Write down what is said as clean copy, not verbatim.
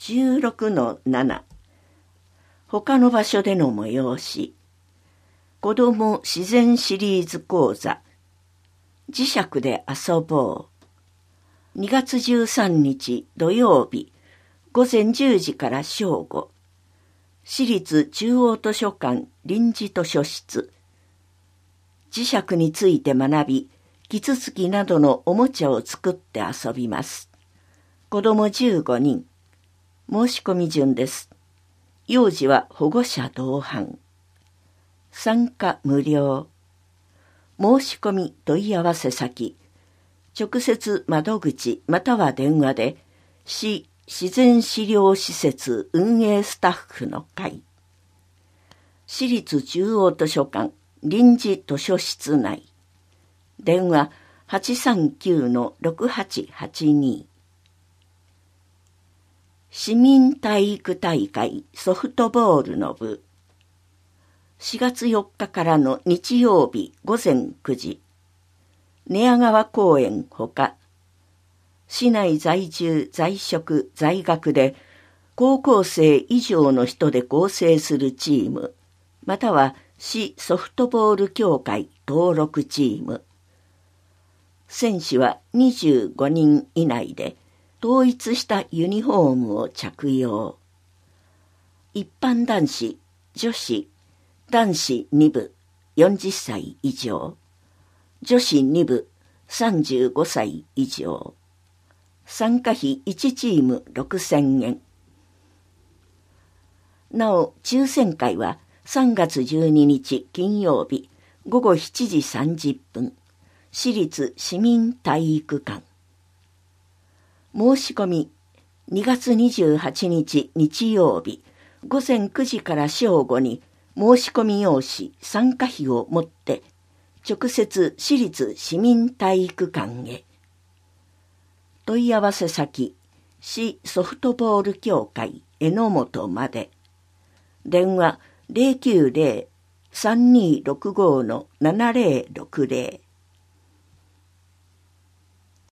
16-7 他の場所での催し子ども自然シリーズ講座磁石で遊ぼう2月13日土曜日午前10時から正午市立中央図書館臨時図書室磁石について学びキツツキなどのおもちゃを作って遊びます。子ども15人申し込み順です。幼児は保護者同伴参加無料申し込み問い合わせ先直接窓口または電話で市自然資料施設運営スタッフの会市立中央図書館臨時図書室内電話 839-6882 市民体育大会ソフトボールの部4月4日からの日曜日午前9時寝屋川公園ほか市内在住在職在学で高校生以上の人で構成するチームまたは市ソフトボール協会登録チーム選手は25人以内で統一したユニフォームを着用一般男子女子男子2部40歳以上女子2部35歳以上参加費1チーム6000円なお抽選会は3月12日金曜日午後7時30分市立市民体育館申し込み2月28日日曜日午前9時から正午に申し込み用紙参加費を持って直接市立市民体育館へ問い合わせ先市ソフトボール協会榎本まで電話 090-3265-7060